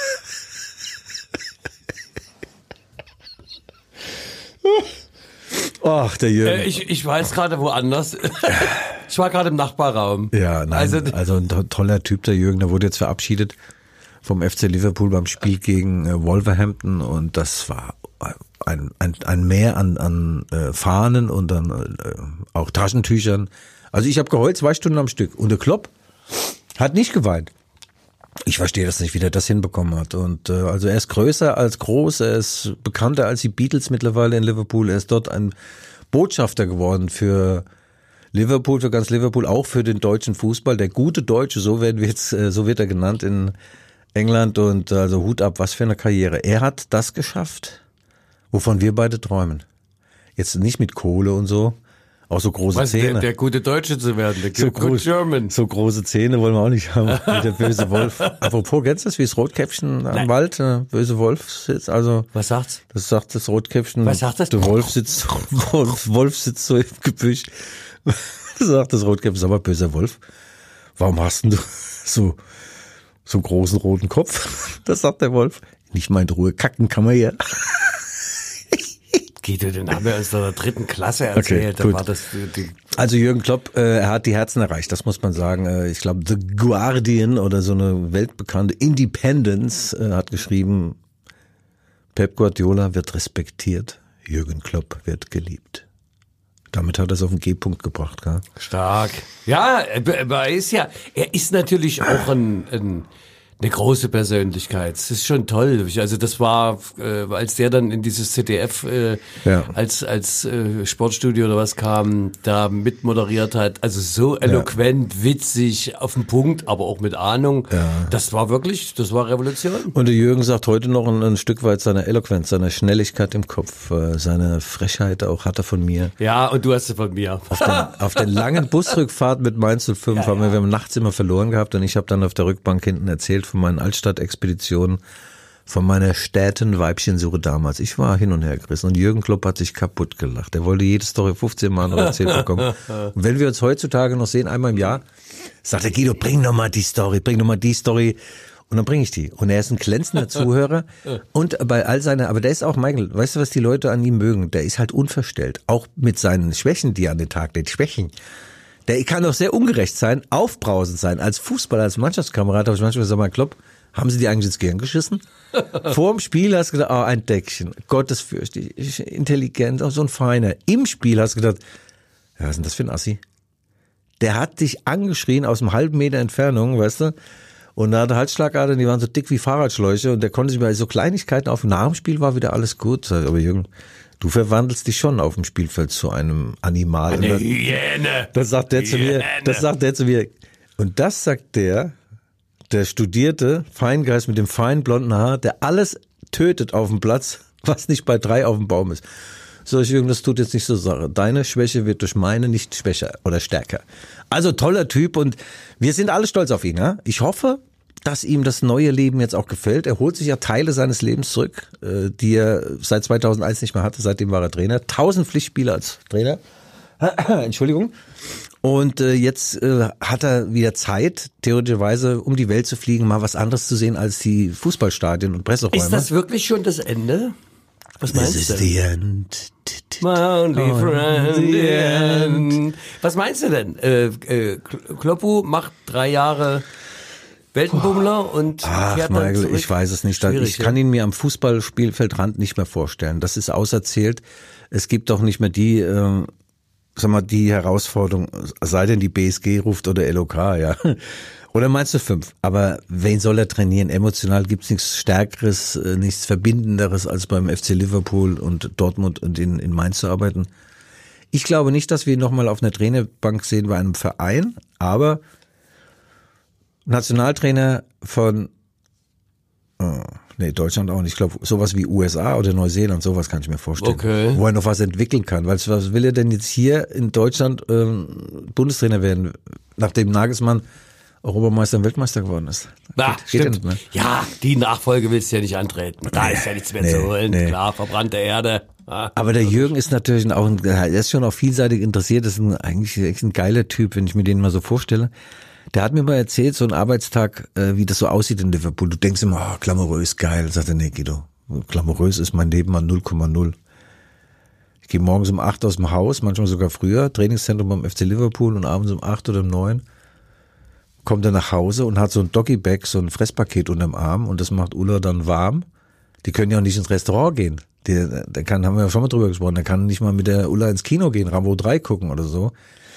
Ach, der Jürgen. Äh, ich, ich war jetzt gerade woanders. Ich war gerade im Nachbarraum. Ja, nein, Also, also, ein to- toller Typ, der Jürgen, der wurde jetzt verabschiedet vom F C Liverpool beim Spiel gegen äh, Wolverhampton und das war ein, ein, ein Meer an, an äh, Fahnen und dann äh, auch Taschentüchern. Also ich habe geheult zwei Stunden am Stück und der Klopp hat nicht geweint. Ich verstehe das nicht, wie der das hinbekommen hat. Und äh, also er ist größer als groß, er ist bekannter als die Beatles mittlerweile in Liverpool. Er ist dort ein Botschafter geworden für Liverpool, für ganz Liverpool, auch für den deutschen Fußball. Der gute Deutsche, so werden wir jetzt, äh, so wird er genannt in England. Und also Hut ab, was für eine Karriere. Er hat das geschafft, wovon wir beide träumen. Jetzt nicht mit Kohle und so, auch so große was, Zähne. der, der gute Deutsche zu werden, der So good groß, German. so große Zähne wollen wir auch nicht haben, wie der böse Wolf. Apropos, kennst du das, wie das Rotkäppchen am Nein. Wald, der böse Wolf sitzt, also, Was sagt's? das sagt das Rotkäppchen. Was sagt das? Der Wolf sitzt, Wolf, Wolf sitzt so im Gebüsch. Das sagt das Rotkäppchen, sag mal, böser Wolf, warum hast denn du so, so einen großen roten Kopf? Das sagt der Wolf. Nicht mal in Ruhe kacken kann man ja. Guido, den haben wir uns in der dritten Klasse erzählt. Okay, da gut. war das die, Also Jürgen Klopp, äh, er hat die Herzen erreicht, das muss man sagen. Äh, ich glaube, The Guardian oder so eine weltbekannte Independence äh, hat geschrieben, Pep Guardiola wird respektiert, Jürgen Klopp wird geliebt. Damit hat er es auf den G-Punkt gebracht, gell? stark. Ja, aber er ist ja, er ist natürlich auch ein, ein eine große Persönlichkeit. Das ist schon toll. Also das war, äh, als der dann in dieses Z D F äh, Ja. als als äh, Sportstudio oder was kam, da mitmoderiert hat. Also so eloquent, witzig, auf den Punkt, aber auch mit Ahnung. Ja. Das war wirklich, das war Revolution. Und der Jürgen sagt heute noch ein, ein Stück weit seiner Eloquenz, seiner Schnelligkeit im Kopf, äh, seine Frechheit auch hat er von mir. Ja, und du hast sie von mir. Auf den, auf den langen Busrückfahrt mit Mainz null fünf haben wir, wir haben nachts immer verloren gehabt und ich habe dann auf der Rückbank hinten erzählt von meinen Altstadt-Expeditionen, von meiner Städten-Weibchensuche damals. Ich war hin und her gerissen und Jürgen Klopp hat sich kaputt gelacht. Er wollte jede Story fünfzehn Mal noch erzählt bekommen. Und wenn wir uns heutzutage noch sehen, einmal im Jahr, sagt er, Guido, bring noch mal die Story, bring noch mal die Story. Und dann bringe ich die. Und er ist ein glänzender Zuhörer. Und bei all seiner, aber der ist auch, Michael, weißt du, was die Leute an ihm mögen? Der ist halt unverstellt. Auch mit seinen Schwächen, die er an den Tag legt. Schwächen. Der kann doch sehr ungerecht sein, aufbrausend sein. Als Fußballer, als Mannschaftskamerad habe ich manchmal gesagt, mal, Klopp, haben Sie die eigentlich ins Gehirn geschissen? Vor dem Spiel hast du gedacht, oh, ein Deckchen, gottesfürchtig, intelligent, auch so ein Feiner. Im Spiel hast du gedacht, ja, was ist denn das für ein Assi? Der hat dich angeschrien aus einem halben Meter Entfernung, weißt du? Und da hatte Halsschlagadern, die waren so dick wie Fahrradschläuche und der konnte sich bei so Kleinigkeiten auf. Nach dem Spiel war wieder alles gut. Aber Jürgen, du verwandelst dich schon auf dem Spielfeld zu einem Animal. Eine Und dann- Hyäne. das sagt der zu mir, Hyäne. das sagt der zu mir. Und das sagt der, der studierte Feingeist mit dem feinen blonden Haar, der alles tötet auf dem Platz, was nicht bei drei auf dem Baum ist. So, Jürgen, das tut jetzt nicht so Sache. Deine Schwäche wird durch meine nicht schwächer oder stärker. Also toller Typ und wir sind alle stolz auf ihn. Ja? Ich hoffe, dass ihm das neue Leben jetzt auch gefällt. Er holt sich ja Teile seines Lebens zurück, äh, die er seit zweitausendeins nicht mehr hatte. Seitdem war er Trainer. Tausend Pflichtspiele als Trainer. Entschuldigung. Und äh, jetzt äh, hat er wieder Zeit, theoretischerweise um die Welt zu fliegen, mal was anderes zu sehen als die Fußballstadien und Presseräume. Ist das wirklich schon das Ende? Was This meinst is du? the end. My only Oh, friend, the the end. end. Was meinst du denn? Äh, äh, Kloppo macht drei Jahre Weltenbummler und Ach, kehrt dann Michael, zurück. ich weiß es nicht. Schwierig, Ich kann ihn mir am Fußballspielfeldrand nicht mehr vorstellen. Das ist auserzählt. Es gibt doch nicht mehr die, äh, sag mal, die Herausforderung, sei denn die B S G ruft oder L O K, ja. Oder meinst du fünf? Aber wen soll er trainieren? Emotional gibt's nichts Stärkeres, nichts Verbindenderes, als beim F C Liverpool und Dortmund und in, in Mainz zu arbeiten. Ich glaube nicht, dass wir ihn nochmal auf einer Trainerbank sehen bei einem Verein, aber Nationaltrainer von, oh, nee, Deutschland auch nicht. Ich glaube, sowas wie U S A oder Neuseeland, sowas kann ich mir vorstellen. Okay. Wo er noch was entwickeln kann. Weil was will er denn jetzt hier in Deutschland ähm, Bundestrainer werden, nachdem Nagelsmann Europameister und Weltmeister geworden ist? Na, geht, geht stimmt. Ja, nicht mehr. Ja, die Nachfolge willst du ja nicht antreten. Da nee, ist ja nichts mehr nee, zu holen. Nee. Klar, verbrannte Erde. Ja. Aber der Jürgen ist natürlich auch, ein, er ist schon auch vielseitig interessiert. Das ist ein, eigentlich echt ein geiler Typ, wenn ich mir den mal so vorstelle. Der hat mir mal erzählt, so ein Arbeitstag, äh, wie das so aussieht in Liverpool. Du denkst immer, oh, glamourös, geil. Sagt er, nee, Guido, glamourös ist mein Leben mal null Komma null. Ich gehe morgens um acht aus dem Haus, manchmal sogar früher, Trainingszentrum beim F C Liverpool und abends um acht oder um neun kommt er nach Hause und hat so ein Doggy-Bag, so ein Fresspaket unterm Arm und das macht Ulla dann warm. Die können ja auch nicht ins Restaurant gehen. Der, der kann, haben wir ja schon mal drüber gesprochen, der kann nicht mal mit der Ulla ins Kino gehen, Rambo drei gucken oder so.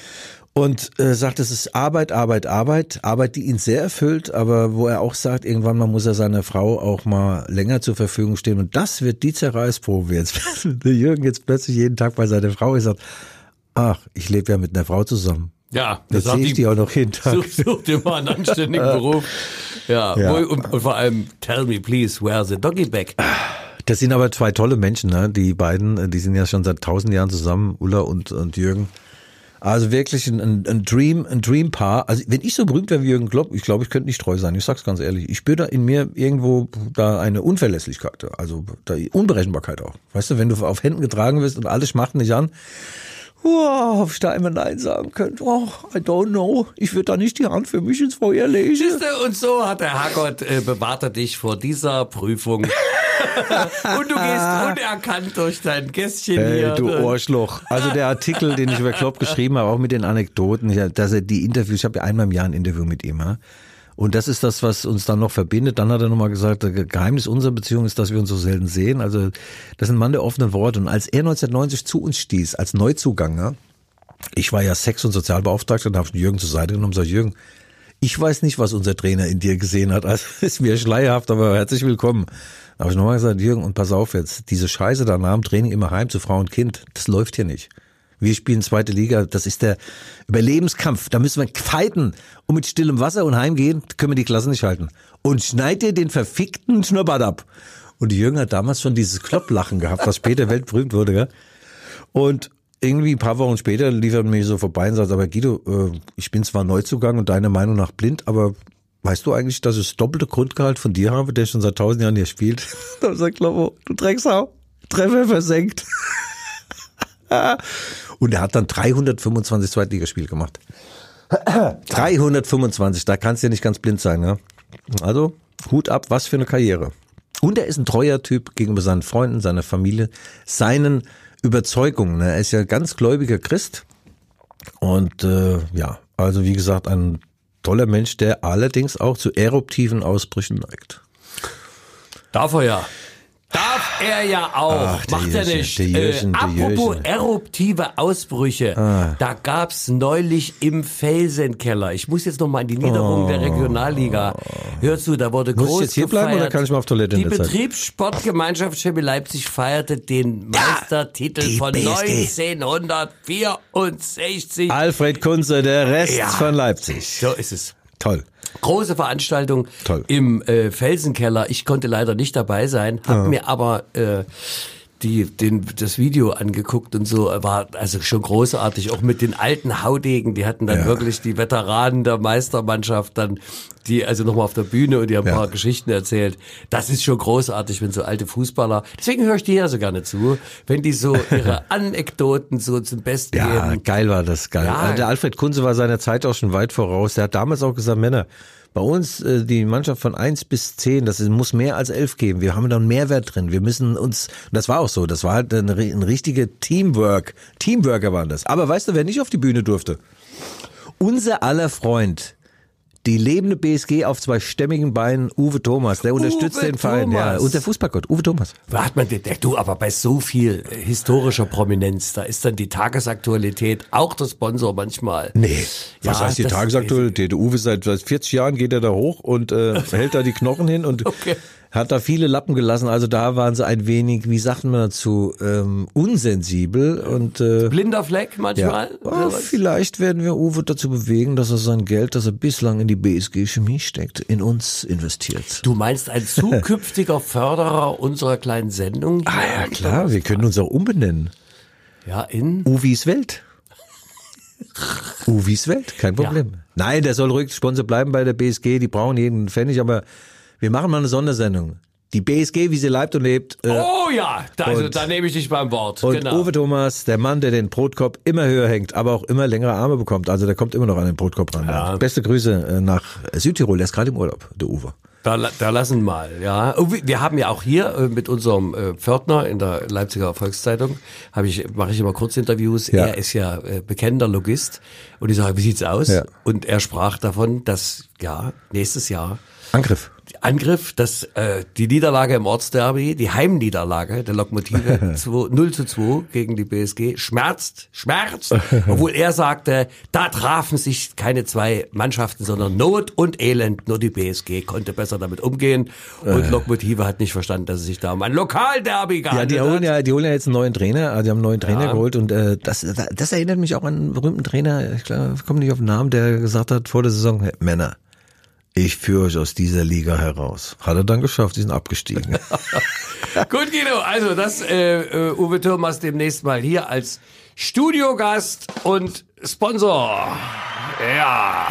Und äh, sagt, es ist Arbeit, Arbeit, Arbeit, Arbeit, die ihn sehr erfüllt, aber wo er auch sagt, irgendwann mal muss er seiner Frau auch mal länger zur Verfügung stehen. Und das wird die Zerreißprobe jetzt. Der Jürgen jetzt plötzlich jeden Tag bei seiner Frau ist, sagt, ach, ich lebe ja mit einer Frau zusammen. Ja, das sehe ich die auch noch jeden Tag. Such, such dir mal einen anständigen Beruf. Ja, ja. Und, und vor allem, tell me please, where's the doggy bag? Das sind aber zwei tolle Menschen, ne? Die beiden, die sind ja schon seit tausend Jahren zusammen, Ulla und, und Jürgen. Also wirklich ein, ein, ein Dream, ein Dream-Paar. Also wenn ich so berühmt wäre wie Jürgen Klopp, ich glaube, ich könnte nicht treu sein. Ich sag's ganz ehrlich. Ich spüre da in mir irgendwo da eine Unverlässlichkeit, also da Unberechenbarkeit auch. Weißt du, wenn du auf Händen getragen wirst und alle schmachten dich an, oh, ob ich da immer Nein sagen könnte. Oh, I don't know. Ich würde da nicht die Hand für mich ins Feuer legen. Siehste, und so hat der Herrgott äh, bewahrt er dich vor dieser Prüfung. Und du gehst unerkannt durch dein Gästchen hey, hier. Du Ohrschloch. Also der Artikel, den ich über Klopp geschrieben habe, auch mit den Anekdoten, dass er die Interviews, ich habe ja einmal im Jahr ein Interview mit ihm, ja. Und das ist das, was uns dann noch verbindet. Dann hat er nochmal gesagt, das Geheimnis unserer Beziehung ist, dass wir uns so selten sehen. Also das ist ein Mann der offenen Worte. Und als er neunzehnhundertneunzig zu uns stieß, als Neuzuganger, ich war ja Sex- und Sozialbeauftragter, dann habe ich Jürgen zur Seite genommen und gesagt, Jürgen, ich weiß nicht, was unser Trainer in dir gesehen hat. Also ist mir schleierhaft, aber herzlich willkommen. Da habe ich nochmal gesagt, Jürgen, und pass auf jetzt, diese Scheiße da nach dem Training immer heim zu Frau und Kind, das läuft hier nicht. Wir spielen zweite Liga, das ist der Überlebenskampf. Da müssen wir fighten. Und mit stillem Wasser und heimgehen, können wir die Klasse nicht halten. Und schneid dir den verfickten Schnurrbart ab. Und die Jürgen hat damals schon dieses Klopplachen gehabt, was später weltberühmt wurde. Gell? Und irgendwie ein paar Wochen später lief er mir so vorbei und sagt, aber Guido, äh, ich bin zwar Neuzugang und deiner Meinung nach blind, aber weißt du eigentlich, dass ich das doppelte Grundgehalt von dir habe, der schon seit tausend Jahren hier spielt? Da sagt Kloppo, du Drecksau, Treffer versenkt. Und er hat dann dreihundertfünfundzwanzig Zweitligaspiele gemacht. dreihundertfünfundzwanzig, da kannst du ja nicht ganz blind sein. Ne? Also Hut ab, was für eine Karriere. Und er ist ein treuer Typ gegenüber seinen Freunden, seiner Familie, seinen Überzeugungen. Er ist ja ganz gläubiger Christ. Und äh, ja, also wie gesagt, ein toller Mensch, der allerdings auch zu eruptiven Ausbrüchen neigt. Darf er ja. Darf er ja auch. Ach, Macht er Jürchen, nicht. der Jürchen, äh, der apropos Jürchen. eruptive Ausbrüche. Ah. Da gab's neulich im Felsenkeller. Ich muss jetzt noch mal in die Niederung Oh. der Regionalliga. Hörst du, da wurde Muss groß ich jetzt hier gefeiert. bleiben oder kann ich mal auf Toilette in Die der Zeit? Betriebssportgemeinschaft Chemie Leipzig feierte den Meistertitel die von B S G. neunzehnhundertvierundsechzig. Alfred Kunze, der Rest Ja. von Leipzig. So ist es. Toll. Große Veranstaltung Toll. im äh, Felsenkeller. Ich konnte leider nicht dabei sein, habe Ja. mir aber äh, die, den, das Video angeguckt und so, war also schon großartig, auch mit den alten Haudegen, die hatten dann Ja. wirklich die Veteranen der Meistermannschaft dann, die also nochmal auf der Bühne und die haben ein Ja. paar Geschichten erzählt. Das ist schon großartig, wenn so alte Fußballer, deswegen höre ich dir ja so gerne zu, wenn die so ihre Anekdoten so zum Besten Ja, geben. geil war das, geil. Ja. Also der Alfred Kunze war seiner Zeit auch schon weit voraus. Der hat damals auch gesagt, Männer, bei uns äh, die Mannschaft von eins bis zehn, das ist, muss mehr als elf geben. Wir haben da einen Mehrwert drin. Wir müssen uns, und das war auch so, das war halt ein, ein richtiger Teamwork. Teamworker waren das. Aber weißt du, wer nicht auf die Bühne durfte? Unser aller Freund, Die lebende B S G auf zwei stämmigen Beinen, Uwe Thomas, der unterstützt Uwe den Verein. Ja, Thomas. und der Fußballgott, Uwe Thomas. Hat man den, du, aber bei so viel äh, historischer Prominenz, da ist dann die Tagesaktualität auch der Sponsor manchmal. Nee, was Ja, heißt die das- Tagesaktualität? Der Uwe seit, seit vierzig Jahren geht er da hoch und äh, hält da die Knochen hin und Okay. hat da viele Lappen gelassen. Also da waren sie ein wenig, wie sagt man dazu, ähm, unsensibel und äh, Blinder Fleck ja. manchmal. Oh, oder was? vielleicht werden wir Uwe dazu bewegen, dass er sein Geld, das er bislang in die B S G Chemie steckt, in uns investiert. Du meinst ein zukünftiger Förderer unserer kleinen Sendung hier? Ah ja, klar, wir können uns auch umbenennen. Ja, in? Uwis Welt. Uwis Welt, kein Problem. Ja. Nein, der soll ruhig Sponsor bleiben bei der B S G, die brauchen jeden Pfennig, aber wir machen mal eine Sondersendung. Die B S G, wie sie leibt und lebt. Äh, Oh ja, da, also, und- da nehme ich dich beim Wort. und Genau. Uwe Thomas, der Mann, der den Brotkorb immer höher hängt, aber auch immer längere Arme bekommt. Also der kommt immer noch an den Brotkorb ran. Ja. Beste Grüße äh, nach Südtirol, der ist gerade im Urlaub, der Uwe. Da, da lassen mal, ja. Oh, wir- Wir haben ja auch hier äh, mit unserem äh, Pförtner in der Leipziger Volkszeitung, habe ich, mache ich immer Kurzinterviews. Ja. Er ist ja äh, bekennender Logist und ich sage, wie sieht's aus? Ja. Und er sprach davon, dass ja nächstes Jahr Angriff. Angriff, dass äh, die Niederlage im Ortsderby, die Heimniederlage der Lokomotive zwei, null zu zwei gegen die B S G schmerzt, schmerzt, obwohl er sagte, da trafen sich keine zwei Mannschaften, sondern Not und Elend, nur die B S G konnte besser damit umgehen und Lokomotive hat nicht verstanden, dass es sich da um ein Lokalderby Ja, gehandelt die holen hat. ja, die holen ja jetzt einen neuen Trainer, also die haben einen neuen Trainer Ja. geholt und äh, das, das erinnert mich auch an einen berühmten Trainer, ich glaube, ich komme nicht auf den Namen, der gesagt hat vor der Saison, hey, Männer, ich führe euch aus dieser Liga heraus. Hat er dann geschafft, die sind abgestiegen. Gut, Guido, also das äh, äh, Uwe Thomas demnächst mal hier als Studiogast und Sponsor. Ja.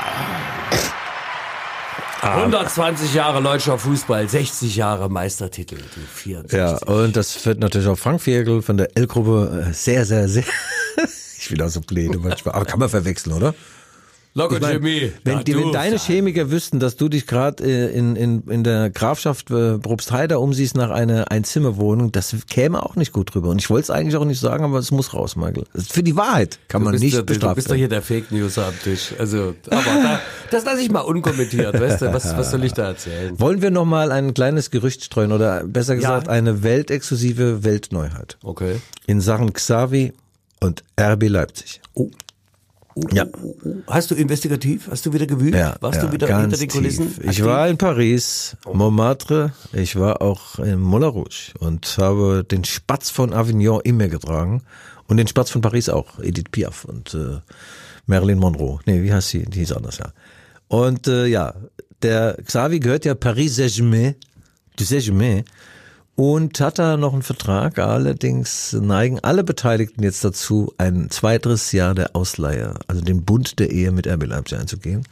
hundertzwanzig Jahre deutscher Fußball, sechzig Jahre Meistertitel, du vierundsechzig. Ja, und das wird natürlich auch Frank Viergel von der L-Gruppe äh, sehr, sehr, sehr, ich will auch so blöde manchmal, aber kann man verwechseln, oder? Lok Ich und mein, Chemie. wenn, Ja, die, du, wenn deine Chemiker wüssten, dass du dich gerade äh, in, in, in der Grafschaft äh, Probstheida umsiehst nach einer Einzimmerwohnung, das käme auch nicht gut drüber. Und ich wollte es eigentlich auch nicht sagen, aber es muss raus, Michael. Das ist für die Wahrheit kann du man bist, nicht der, du bestrafen. bist doch hier der Fake News am Tisch. Also, aber da, das lasse ich mal unkommentiert, weißt du, was, was soll ich da erzählen? Wollen wir noch mal ein kleines Gerücht streuen oder besser gesagt Ja. eine weltexklusive Weltneuheit Okay. in Sachen Xavi und R B Leipzig. Oh. Ja. Hast du investigativ? Hast du wieder gewühlt? Ja, Warst ja, du wieder ganz hinter den Kulissen? tief. Ich war in Paris, Montmartre, ich war auch in Moulin Rouge und habe den Spatz von Avignon in mir getragen und den Spatz von Paris auch, Edith Piaf und äh, Marilyn Monroe. Nee, wie heißt sie? Die hieß anders, ja. Und äh, ja, der Xavi gehört ja Paris Saint-Germain, du Saint-Germain, und hat da noch einen Vertrag. Allerdings neigen alle Beteiligten jetzt dazu, ein zweiteres Jahr der Ausleihe, also den Bund der Ehe mit R B Leipzig einzugehen.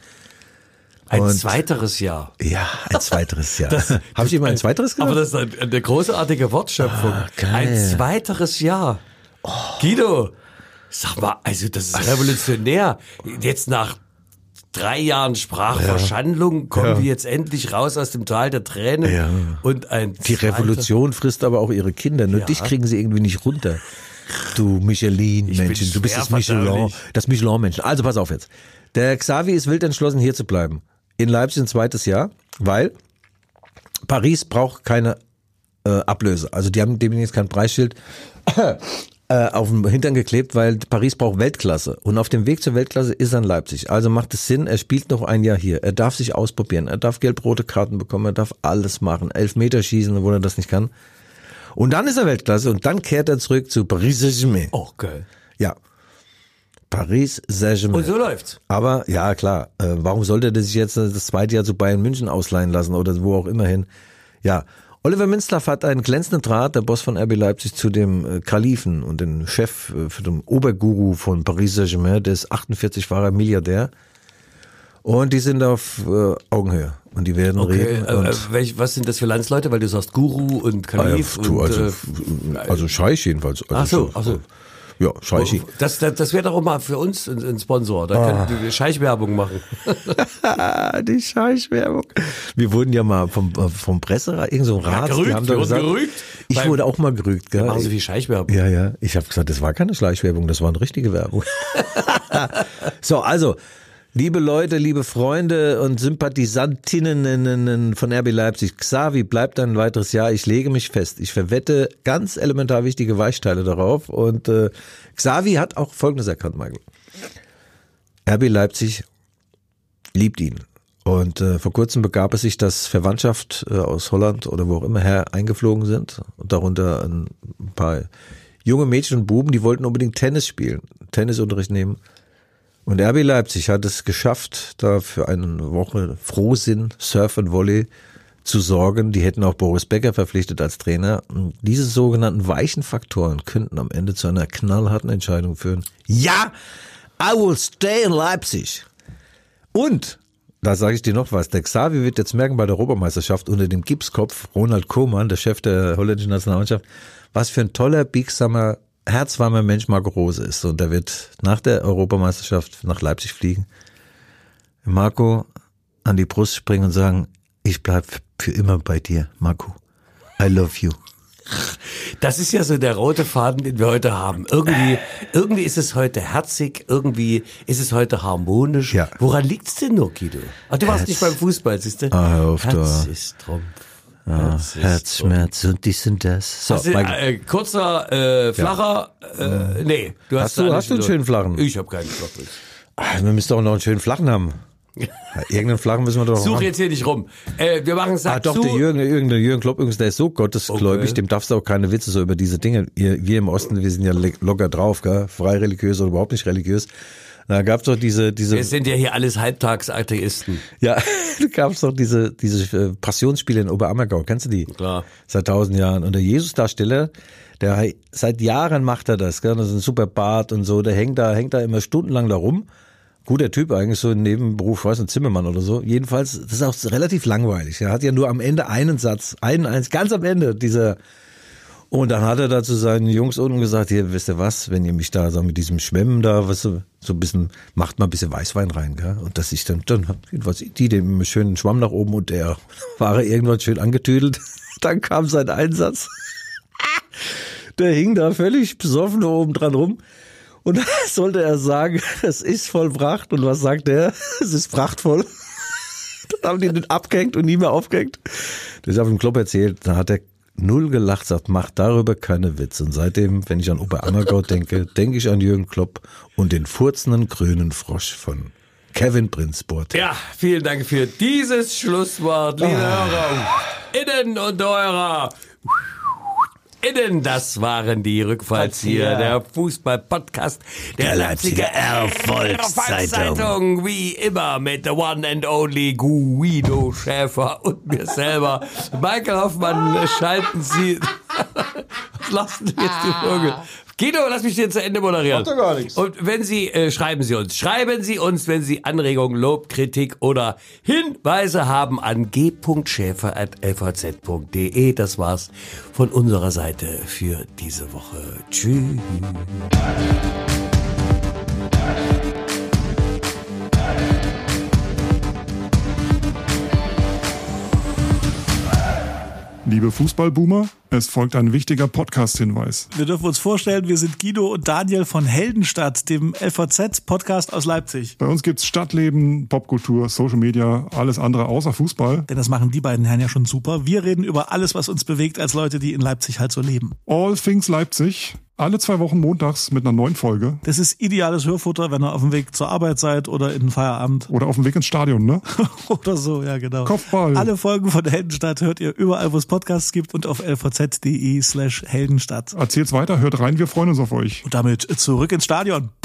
Ein Und- zweiteres Jahr. Ja, ein zweiteres Jahr. Habe ich immer ein zweiteres gesagt? Aber das ist eine, eine großartige Wortschöpfung. Ah, geil. Ein zweiteres Jahr. Guido, sag mal, also das ist revolutionär. Jetzt nach drei Jahren Sprachverschandlung kommen Ja. wir jetzt endlich raus aus dem Tal der Tränen. Ja. Und ein Die Revolution frisst aber auch ihre Kinder. Nur Ja. dich kriegen sie irgendwie nicht runter. Du Michelin-Männchen, bin du bist das schwer Michelin, verdaulich. das Michelin-Männchen. Also pass auf jetzt. Der Xavi ist wild entschlossen, hier zu bleiben. In Leipzig ein zweites Jahr, weil Paris braucht keine äh, Ablöse. Also die haben dem jetzt kein Preisschild äh, auf dem Hintern geklebt, weil Paris braucht Weltklasse. Und auf dem Weg zur Weltklasse ist er in Leipzig. Also macht es Sinn, er spielt noch ein Jahr hier. Er darf sich ausprobieren. Er darf gelb-rote Karten bekommen. Er darf alles machen. Elfmeter schießen, wo er das nicht kann. Und dann ist er Weltklasse und dann kehrt er zurück zu Paris Saint-Germain. Okay. Ja. Paris Saint-Germain. Und so läuft's. Aber, ja klar, äh, warum sollte der sich jetzt äh, das zweite Jahr zu Bayern München ausleihen lassen oder wo auch immer hin? Ja, Oliver Minzlaff hat einen glänzenden Draht, der Boss von R B Leipzig, zu dem äh, Kalifen und den Chef, äh, für den Oberguru von Paris Saint-Germain, der ist achtundvierzigfacher Milliardär. Und die sind auf äh, Augenhöhe und die werden Okay, reden. äh, Und, äh, welch, was sind das für Landsleute? Weil du sagst Guru und Kalif ah, ja, du, und... also, äh, also Scheich jedenfalls. Also ach so, schon- ach so. Ja, Scheichi. Das, das, das wäre doch auch mal für uns ein, ein Sponsor. Da Ah. können wir Scheichwerbung machen. Die Scheißwerbung. Wir wurden ja mal vom, vom Presserat, irgend so ein Rat, gerügt, die haben wir da wurden gesagt, gerügt. ich Beim- wurde auch mal gerügt, gell? Machen Sie viel Scheichwerbung. Ja, ja. Ich habe gesagt, das war keine Schleichwerbung, das war eine richtige Werbung. So, also, Liebe Leute, liebe Freunde und Sympathisantinnen von R B Leipzig, Xavi bleibt ein weiteres Jahr. Ich lege mich fest. Ich verwette ganz elementar wichtige Weichteile darauf. Und äh, Xavi hat auch Folgendes erkannt, Michael. R B Leipzig liebt ihn. Und äh, vor kurzem begab es sich, dass Verwandtschaft äh, aus Holland oder wo auch immer her eingeflogen sind. Und darunter ein paar junge Mädchen und Buben, die wollten unbedingt Tennis spielen, Tennisunterricht nehmen. Und R B Leipzig hat es geschafft, da für eine Woche Frohsinn, Surf und Volley zu sorgen. Die hätten auch Boris Becker verpflichtet als Trainer. Und diese sogenannten weichen Faktoren könnten am Ende zu einer knallharten Entscheidung führen. Ja, I will stay in Leipzig. Und, da sage ich dir noch was, der Xavi wird jetzt merken bei der Europameisterschaft unter dem Gipskopf Ronald Koeman, der Chef der holländischen Nationalmannschaft, was für ein toller, biegsamer, herzwarmer Mensch Marco Rose ist. Und der wird nach der Europameisterschaft nach Leipzig fliegen, Marco an die Brust springen und sagen, ich bleib für immer bei dir, Marco. I love you. Das ist ja so der rote Faden, den wir heute haben. Irgendwie, irgendwie ist es heute herzig, irgendwie ist es heute harmonisch. Ja. Woran liegt's denn nur, Guido? Ach, du warst Herz. nicht beim Fußball, siehst du? Ah, hör auf, Herz du. ist Trumpf. Ja, Herz ist Herzschmerz und dies und das. So, Hast du, äh, kurzer, äh, flacher, ja. äh, nee. Du hast, Hast du- hast du einen schönen flachen? Ich habe keinen flachen. Ah, wir müssen doch noch einen schönen flachen haben. Ja, irgendeinen flachen müssen wir doch noch Such haben. jetzt hier nicht rum. Äh, wir machen Sack Ah, doch, zu. der Jürgen, der Jürgen, der Jürgen Klopp übrigens, der ist so gottesgläubig, Okay. dem darfst du auch keine Witze so über diese Dinge. Ihr, wir im Osten, wir sind ja le- locker drauf, gell? Frei religiös oder überhaupt nicht religiös. Da gab's doch diese, diese, Wir sind ja hier alles Halbtagsatheisten. ja, da gab's doch diese, diese äh, Passionsspiele in Oberammergau. Kennst du die? Klar. Seit tausend Jahren. Und der Jesus-Darsteller, der seit Jahren macht er das, gell? Das ist ein super Bart und so. Der hängt da, hängt da immer stundenlang da rum. Guter Typ eigentlich, so ein Nebenberuf, ich weiß nicht, Zimmermann oder so. Jedenfalls, das ist auch relativ langweilig. Er hat ja nur am Ende einen Satz, einen, eins, ganz am Ende dieser. Und dann hat er da zu seinen Jungs unten gesagt, hier, wisst ihr was, wenn ihr mich da so mit diesem Schwemmen da, was so, so ein bisschen, macht mal ein bisschen Weißwein rein, gell? Und dass ich dann, dann hat jedenfalls die dem schönen Schwamm nach oben und der war er irgendwann schön angetüdelt. Dann kam sein Einsatz. Der hing da völlig besoffen oben dran rum. Und dann sollte er sagen, es ist vollbracht. Und was sagt er? Es ist prachtvoll. Dann haben die den abgehängt und nie mehr aufgehängt. Das habe ich dem Klopp erzählt. Da hat er null gelacht, sagt, mach darüber keine Witze. Und seitdem, wenn ich an Oberammergau denke, denke ich an Jürgen Klopp und den furzenden grünen Frosch von Kevin Prince Boateng. Ja, vielen Dank für dieses Schlusswort, liebe Ah. Hörer, Innen und Eurer. Innen, das waren die Rückfallzieher, der Fußball-Podcast der, Der Leipziger Leipziger Erfolgszeitung. Erfolgszeitung, wie immer mit the one and only Guido Schäfer und mir selber. Michael Hoffmann, schalten Sie, was lassen Sie jetzt die Vögel? Guido, lass mich dir zu Ende moderieren. Macht doch gar nichts. Und wenn Sie, äh, schreiben Sie uns, schreiben Sie uns, wenn Sie Anregungen, Lob, Kritik oder Hinweise haben an g punkt schäfer at l v z punkt d e. Das war's von unserer Seite für diese Woche. Tschüss. Liebe Fußballboomer, es folgt ein wichtiger Podcast-Hinweis. Wir dürfen uns vorstellen, wir sind Guido und Daniel von Heldenstadt, dem L V Z-Podcast aus Leipzig. Bei uns gibt's Stadtleben, Popkultur, Social Media, alles andere außer Fußball. Denn das machen die beiden Herren ja schon super. Wir reden über alles, was uns bewegt als Leute, die in Leipzig halt so leben. All Things Leipzig, alle zwei Wochen montags mit einer neuen Folge. Das ist ideales Hörfutter, wenn ihr auf dem Weg zur Arbeit seid oder in den Feierabend Oder auf dem Weg ins Stadion, ne? oder so, ja genau. Kopfball. Alle Folgen von Heldenstadt hört ihr überall, wo es Podcasts gibt und auf l v z punkt d e slash Heldenstadt. Erzählt's weiter, hört rein, wir freuen uns auf euch. Und damit zurück ins Stadion.